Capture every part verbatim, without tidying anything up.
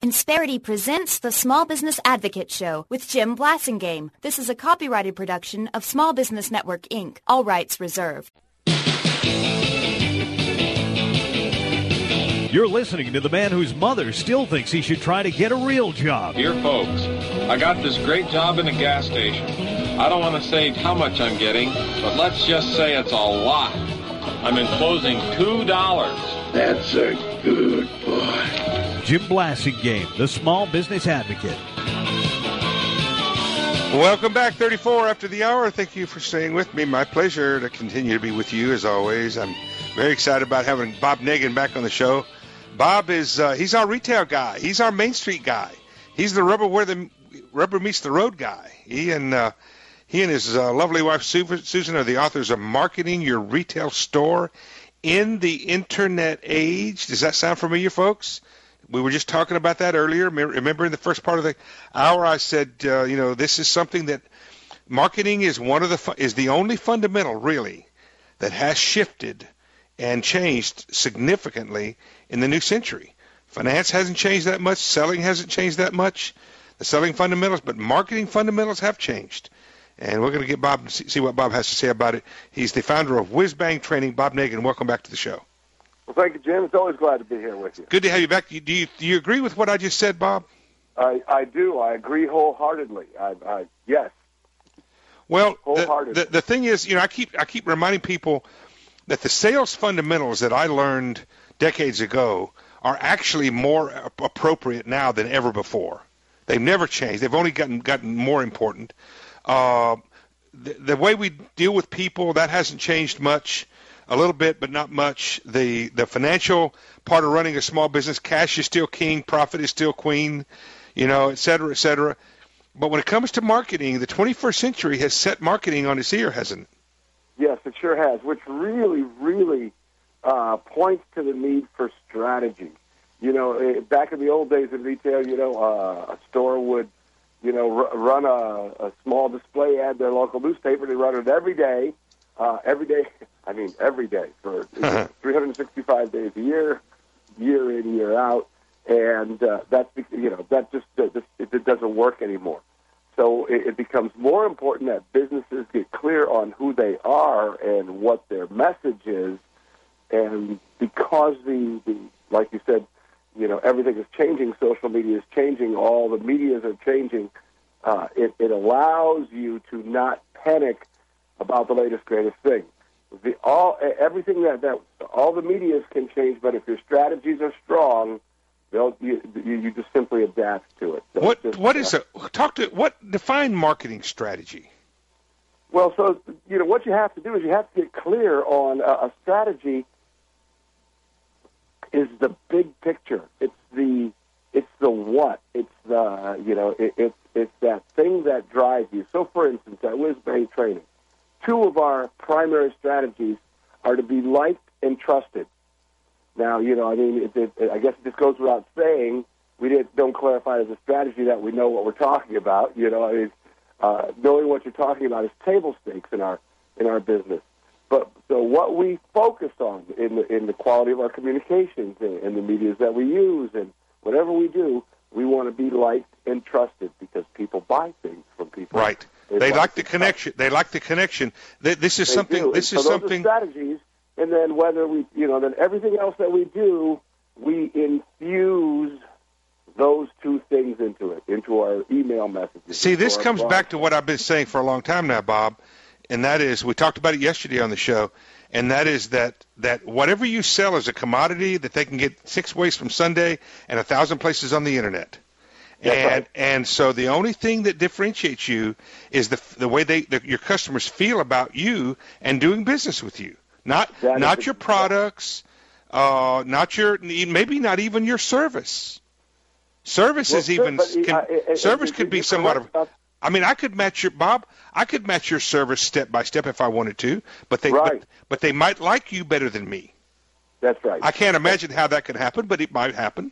Insperity presents the Small Business Advocate Show with Jim Blasingame. This is a copyrighted production of Small Business Network, Incorporated. All rights reserved. You're listening to the man whose mother still thinks he should try to get a real job. Dear folks, I got this great job in a gas station. I don't want to say how much I'm getting, but let's just say it's a lot. I'm enclosing two dollars. That's a good boy. Jim Blasingame, the Small Business Advocate. Welcome back, thirty-four after the hour. Thank you for staying with me. My pleasure to continue to be with you as always. I'm very excited about having Bob Nagin back on the show. Bob is, uh, he's our retail guy. He's our Main Street guy. He's the rubber where the rubber meets the road guy. He and uh, he and his uh, lovely wife, Susan, are the authors of Marketing Your Retail Store in the Internet Age. Does that sound familiar, folks? We were just talking about that earlier. Remember in the first part of the hour I said, uh, you know, this is something that marketing is one of the fu- is the only fundamental, really, that has shifted and changed significantly in the new century. Finance hasn't changed that much. Selling hasn't changed that much. The selling fundamentals, but marketing fundamentals have changed. And we're going to get Bob and see what Bob has to say about it. He's the founder of Whiz Bang Training. Bob Nagin, welcome back to the show. Well, thank you, Jim. It's always glad to be here with you. Good to have you back. Do you, do you, do you agree with what I just said, Bob? I, I do. I agree wholeheartedly. I, I, yes. Well, wholeheartedly. The, the, the thing is, you know, I keep I keep reminding people that the sales fundamentals that I learned decades ago are actually more appropriate now than ever before. They've never changed. They've only gotten gotten more important. Uh, the, the way we deal with people, that hasn't changed much. A little bit, but not much. The the financial part of running a small business, cash is still king, profit is still queen, you know, et cetera, et cetera. But when it comes to marketing, the twenty-first century has set marketing on its ear, hasn't it? Yes, it sure has, which really, really uh, points to the need for strategy. You know, back in the old days in retail, you know, uh, a store would, you know, r- run a, a small display ad, their local newspaper. They run it every day, uh, every day. I mean, every day for three hundred sixty-five days a year, year in, year out, and uh, that's you know that just uh, it, it doesn't work anymore. So it, it becomes more important that businesses get clear on who they are and what their message is, and because the, the like you said, you know everything is changing, social media is changing, all the medias are changing. Uh, it, it allows you to not panic about the latest, greatest thing. The, all everything that, that all the medias can change, but if your strategies are strong, they'll you, you just simply adapt to it. So what just, what is a talk to what define marketing strategy? Well, so you know what you have to do is you have to get clear on a, a strategy. Is the big picture? It's the it's the what? It's the you know it, it's it's that thing that drives you. So, for instance, at Whiz Bang Training, two of our primary strategies are to be liked and trusted. Now, you know, I mean, it, it, I guess it just goes without saying, we didn't, don't clarify it as a strategy that we know what we're talking about. You know, I mean, uh, knowing what you're talking about is table stakes in our in our business. But so what we focus on in the, in the quality of our communications and, and the medias that we use and whatever we do, we want to be liked and trusted because people buy things from people. Right. They, they like the connection. They like the connection. This is they something. Do. This so is those something. Are strategies, and then whether we, you know, then everything else that we do, we infuse those two things into it, into our email messages. See, this our comes blog. back to what I've been saying for a long time now, Bob, and that is we talked about it yesterday on the show, and that is that that whatever you sell is a commodity that they can get six ways from Sunday and a thousand places on the internet. That's and right. and so the only thing that differentiates you is the the way they the, your customers feel about you and doing business with you. Not That not is your a- products, uh, not your maybe not even your service. Service Well, is even but, uh, can, uh, uh, service uh, could be you're somewhat correct of. about- I mean, I could match your Bob. I could match your service step by step if I wanted to, but they Right. but, but they might like you better than me. That's right. I can't imagine how that could happen, but it might happen.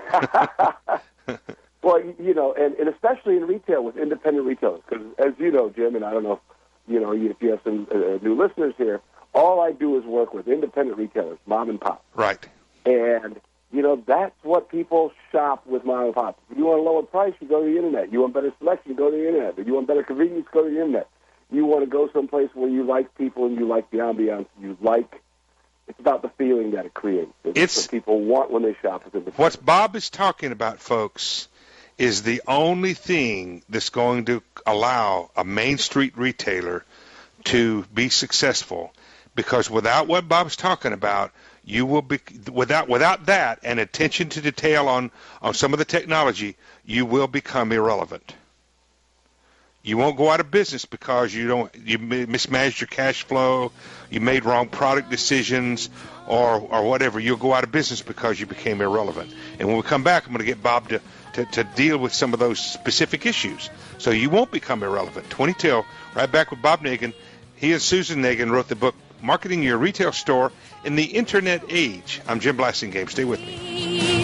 Well, you know, and, and especially in retail with independent retailers, because as you know, Jim, and I don't know, if, you know, if you have some uh, new listeners here, all I do is work with independent retailers, mom and pop. Right. And You know, that's what people shop with mom and pop. If you want a lower price, you go to the internet. You want better selection, you go to the internet. If you want better convenience, go to the internet. You want to go someplace where you like people and you like the ambiance, you like, it's about the feeling that it creates. It's, It's- what people want when they shop within the What Bob is talking about, folks, is the only thing that's going to allow a Main Street retailer to be successful. Because without what Bob's talking about, you will be without without that and attention to detail on, on some of the technology, you will become irrelevant. You won't go out of business because you don't you mismanaged your cash flow, you made wrong product decisions, or or whatever. You'll go out of business because you became irrelevant. And when we come back, I'm going to get Bob to, to, to deal with some of those specific issues, so you won't become irrelevant. twenty till, right back with Bob Nagin. He and Susan Nagin wrote the book Marketing Your Retail Store in the Internet Age. I'm Jim Blasingame. Stay with me.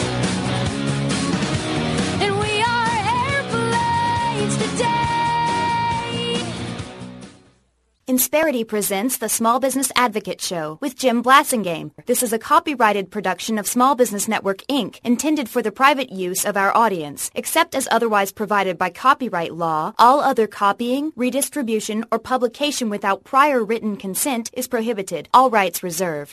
And we are airplanes today. Insperity presents the Small Business Advocate Show with Jim Blasingame. This is a copyrighted production of Small Business Network, Incorporated, intended for the private use of our audience. Except as otherwise provided by copyright law, all other copying, redistribution, or publication without prior written consent is prohibited. All rights reserved.